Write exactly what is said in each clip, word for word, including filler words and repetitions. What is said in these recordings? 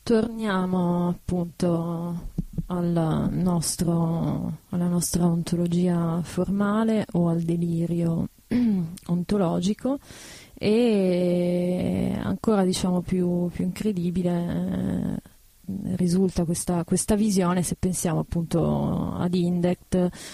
Torniamo appunto al nostro, alla nostra ontologia formale o al delirio ontologico, e ancora diciamo più, più incredibile eh, risulta questa, questa visione se pensiamo appunto ad Indect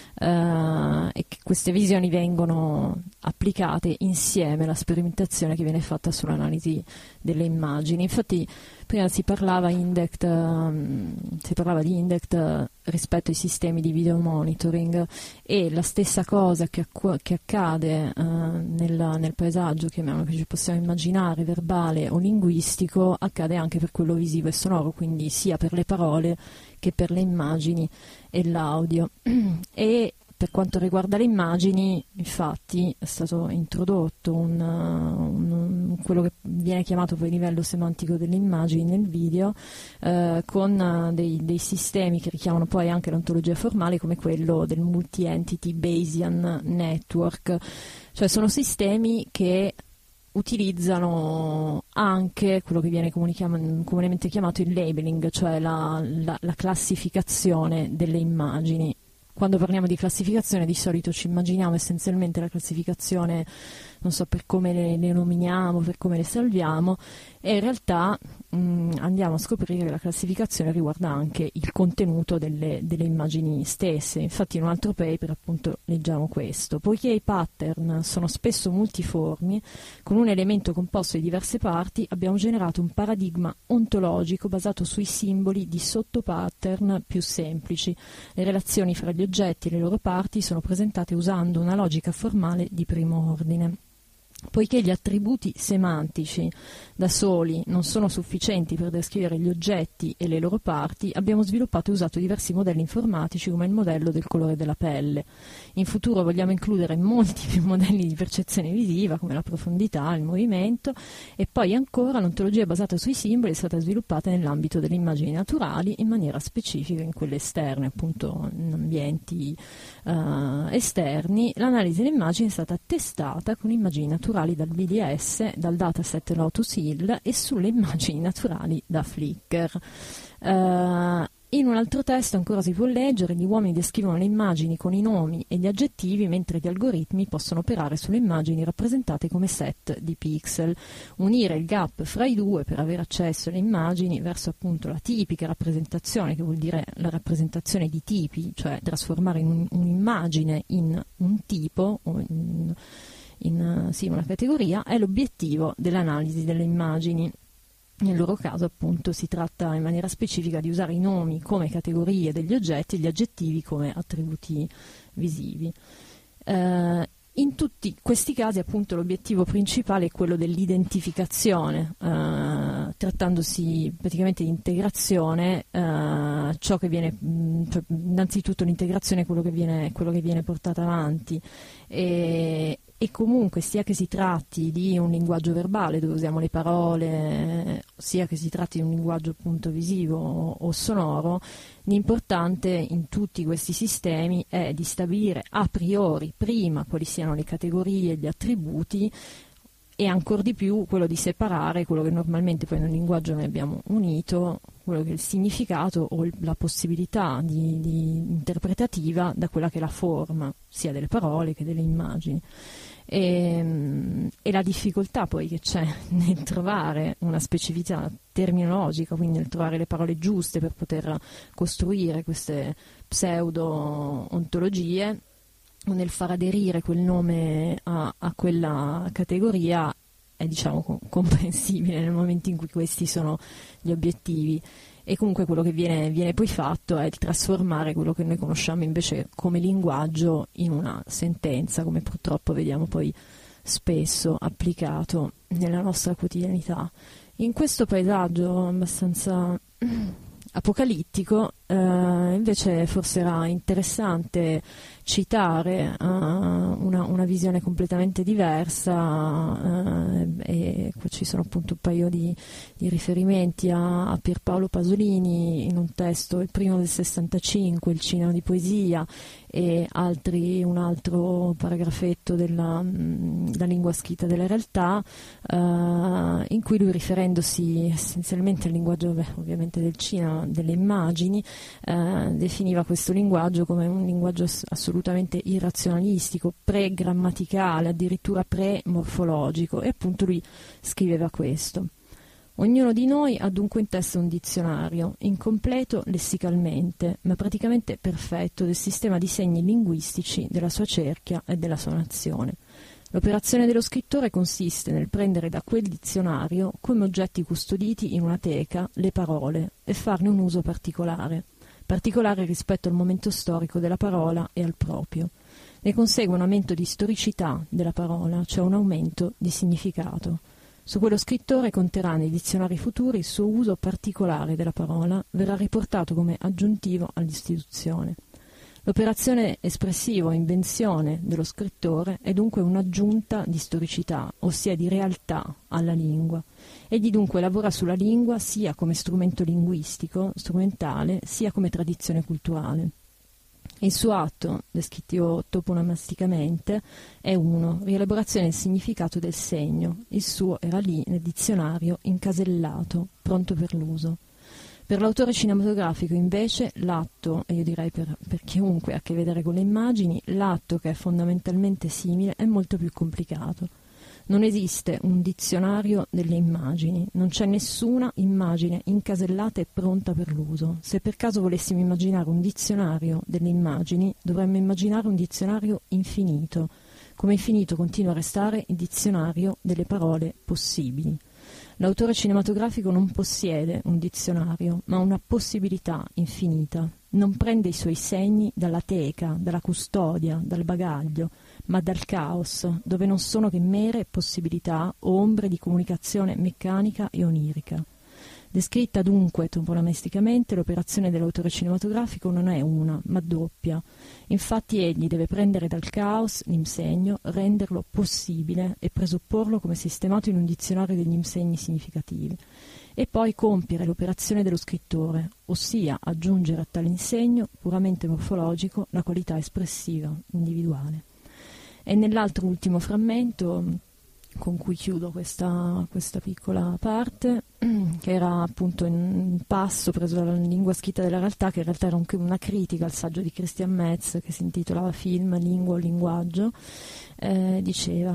eh, e che queste visioni vengono applicate insieme alla sperimentazione che viene fatta sull'analisi delle immagini. Infatti prima si parlava, Indect, um, si parlava di Indect uh, rispetto ai sistemi di video monitoring, e la stessa cosa che, acqu- che accade uh, nel, nel paesaggio che ci possiamo immaginare, verbale o linguistico, accade anche per quello visivo e sonoro, quindi sia per le parole che per le immagini e l'audio. E per quanto riguarda le immagini, infatti, è stato introdotto un, un, quello che viene chiamato poi livello semantico delle immagini nel video, eh, con dei, dei sistemi che richiamano poi anche l'ontologia formale, come quello del Multi-Entity Bayesian Network. Cioè sono sistemi che utilizzano anche quello che viene comunemente chiamato il labeling, cioè la, la, la classificazione delle immagini. Quando parliamo di classificazione di solito ci immaginiamo essenzialmente la classificazione, non so, per come le, le nominiamo, per come le salviamo, e in realtà mh, andiamo a scoprire che la classificazione riguarda anche il contenuto delle, delle immagini stesse. Infatti in un altro paper appunto leggiamo questo: poiché i pattern sono spesso multiformi, con un elemento composto di diverse parti, abbiamo generato un paradigma ontologico basato sui simboli di sottopattern più semplici. Le relazioni fra gli oggetti e le loro parti sono presentate usando una logica formale di primo ordine. Poiché gli attributi semantici da soli non sono sufficienti per descrivere gli oggetti e le loro parti, abbiamo sviluppato e usato diversi modelli informatici come il modello del colore della pelle. In futuro vogliamo includere molti più modelli di percezione visiva, come la profondità, il movimento, e poi ancora l'ontologia basata sui simboli è stata sviluppata nell'ambito delle immagini naturali, in maniera specifica in quelle esterne, appunto in ambienti uh, esterni. L'analisi delle immagini è stata testata con immagini naturali dal B D S, dal dataset Lotus Hill, e sulle immagini naturali da Flickr. Uh, in un altro testo ancora si può leggere: gli uomini descrivono le immagini con i nomi e gli aggettivi, mentre gli algoritmi possono operare sulle immagini rappresentate come set di pixel. Unire il gap fra i due per avere accesso alle immagini verso appunto la tipica rappresentazione, che vuol dire la rappresentazione di tipi, cioè trasformare in un, un'immagine in un tipo o in in sì, una categoria, è l'obiettivo dell'analisi delle immagini. Nel loro caso appunto si tratta in maniera specifica di usare i nomi come categorie degli oggetti e gli aggettivi come attributi visivi. Eh, in tutti questi casi appunto l'obiettivo principale è quello dell'identificazione, eh, trattandosi praticamente di integrazione. Eh, ciò che viene, cioè, innanzitutto l'integrazione è quello che viene, quello che viene portato avanti, e E comunque sia che si tratti di un linguaggio verbale dove usiamo le parole, sia che si tratti di un linguaggio appunto visivo o, o sonoro, l'importante in tutti questi sistemi è di stabilire a priori prima quali siano le categorie, gli attributi, e ancor di più quello di separare quello che normalmente poi nel linguaggio noi abbiamo unito, quello che è il significato o il, la possibilità di, di interpretativa, da quella che è la forma sia delle parole che delle immagini. E, e la difficoltà poi che c'è nel trovare una specificità terminologica, quindi nel trovare le parole giuste per poter costruire queste pseudo-ontologie, o nel far aderire quel nome a, a quella categoria, è diciamo comprensibile nel momento in cui questi sono gli obiettivi. E comunque quello che viene, viene poi fatto è di trasformare quello che noi conosciamo invece come linguaggio in una sentenza, come purtroppo vediamo poi spesso applicato nella nostra quotidianità. In questo paesaggio abbastanza apocalittico Eh, invece forse era interessante citare uh, una, una visione completamente diversa, uh, e qua ci sono appunto un paio di, di riferimenti a, a Pierpaolo Pasolini in un testo, il primo del sessantacinque, Il cinema di poesia, e altri, un altro paragrafetto della mh, la lingua scritta della realtà, uh, in cui lui, riferendosi essenzialmente al linguaggio, beh, ovviamente del cinema, delle immagini, uh, definiva questo linguaggio come un linguaggio assolutamente irrazionalistico, pre-grammaticale, addirittura pre-morfologico, e appunto lui scriveva questo: ognuno di noi ha dunque in testa un dizionario, incompleto lessicalmente, ma praticamente perfetto, del sistema di segni linguistici della sua cerchia e della sua nazione. L'operazione dello scrittore consiste nel prendere da quel dizionario, come oggetti custoditi in una teca, le parole e farne un uso particolare, particolare rispetto al momento storico della parola e al proprio. Ne consegue un aumento di storicità della parola, cioè un aumento di significato. Su quello scrittore conterrà nei dizionari futuri il suo uso particolare della parola, verrà riportato come aggiuntivo all'istituzione. L'operazione espressiva o invenzione dello scrittore è dunque un'aggiunta di storicità, ossia di realtà, alla lingua. Egli dunque lavora sulla lingua sia come strumento linguistico, strumentale, sia come tradizione culturale. Il suo atto, descrittivo toponomasticamente, è uno, rielaborazione del significato del segno. Il suo era lì, nel dizionario, incasellato, pronto per l'uso. Per l'autore cinematografico, invece, l'atto, e io direi per, per chiunque ha a che vedere con le immagini, l'atto, che è fondamentalmente simile, è molto più complicato. Non esiste un dizionario delle immagini, non c'è nessuna immagine incasellata e pronta per l'uso. Se per caso volessimo immaginare un dizionario delle immagini, dovremmo immaginare un dizionario infinito. Come infinito continua a restare il dizionario delle parole possibili. L'autore cinematografico non possiede un dizionario, ma una possibilità infinita. Non prende i suoi segni dalla teca, dalla custodia, dal bagaglio, ma dal caos, dove non sono che mere possibilità o ombre di comunicazione meccanica e onirica. Descritta dunque toponomasticamente, l'operazione dell'autore cinematografico non è una, ma doppia. Infatti egli deve prendere dal caos l'imsegno, renderlo possibile e presupporlo come sistemato in un dizionario degli imsegni significativi, e poi compiere l'operazione dello scrittore, ossia aggiungere a tale insegno, puramente morfologico, la qualità espressiva, individuale. E nell'altro ultimo frammento, con cui chiudo questa, questa piccola parte, che era appunto in un passo preso dalla lingua scritta della realtà, che in realtà era anche una critica al saggio di Christian Metz che si intitolava Film, lingua o linguaggio, eh, diceva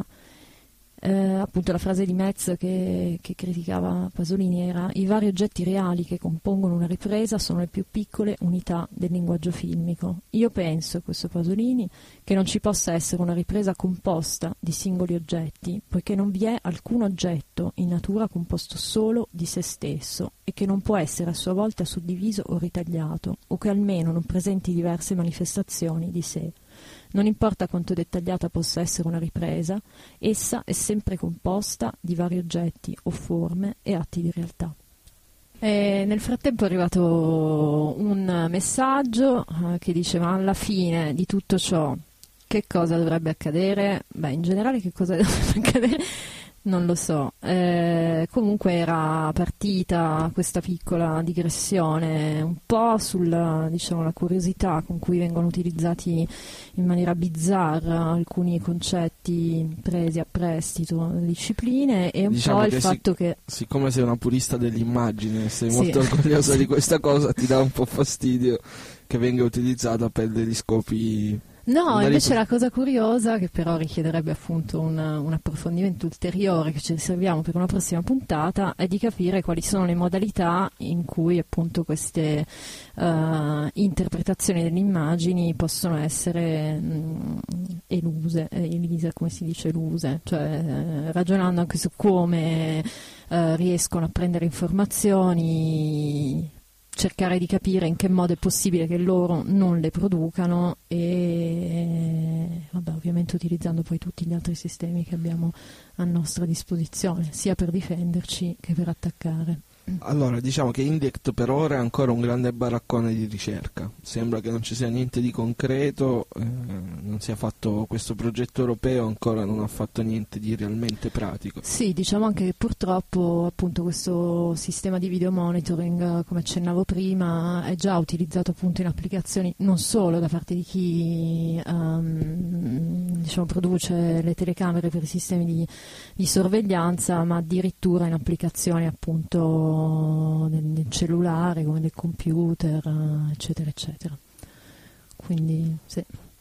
eh, appunto la frase di Metz che, che criticava Pasolini era: i vari oggetti reali che compongono una ripresa sono le più piccole unità del linguaggio filmico. Io penso, questo Pasolini, che non ci possa essere una ripresa composta di singoli oggetti, poiché non vi è alcun oggetto in natura composto solo di se stesso e che non può essere a sua volta suddiviso o ritagliato, o che almeno non presenti diverse manifestazioni di sé. Non importa quanto dettagliata possa essere una ripresa, essa è sempre composta di vari oggetti o forme e atti di realtà. E nel frattempo è arrivato un messaggio eh, che diceva: alla fine di tutto ciò che cosa dovrebbe accadere? Beh, in generale che cosa dovrebbe accadere? Non lo so. Eh, comunque era partita questa piccola digressione un po' sulla, diciamo, la curiosità con cui vengono utilizzati in maniera bizzarra alcuni concetti presi a prestito dalle discipline, e un diciamo po' il che fatto sic- che siccome sei una purista dell'immagine, sei sì. molto orgogliosa di questa cosa, ti dà un po' fastidio che venga utilizzata per degli scopi. No, invece la cosa curiosa, che però richiederebbe appunto un, un approfondimento ulteriore che ci riserviamo per una prossima puntata, è di capire quali sono le modalità in cui appunto queste uh, interpretazioni delle immagini possono essere mh, eluse, elise, come si dice eluse, cioè eh, ragionando anche su come uh, riescono a prendere informazioni, cercare di capire in che modo è possibile che loro non le producano e vabbè, ovviamente utilizzando poi tutti gli altri sistemi che abbiamo a nostra disposizione, sia per difenderci che per attaccare. Allora, diciamo che Indiect per ora è ancora un grande baraccone di ricerca, sembra che non ci sia niente di concreto, eh, non sia fatto questo progetto europeo, ancora non ha fatto niente di realmente pratico. Sì, diciamo anche che purtroppo appunto questo sistema di video monitoring, come accennavo prima, è già utilizzato appunto in applicazioni non solo da parte di chi um, diciamo, produce le telecamere per i sistemi di, di sorveglianza, ma addirittura in applicazioni appunto nel, nel cellulare come nel computer, eccetera eccetera. Quindi sì.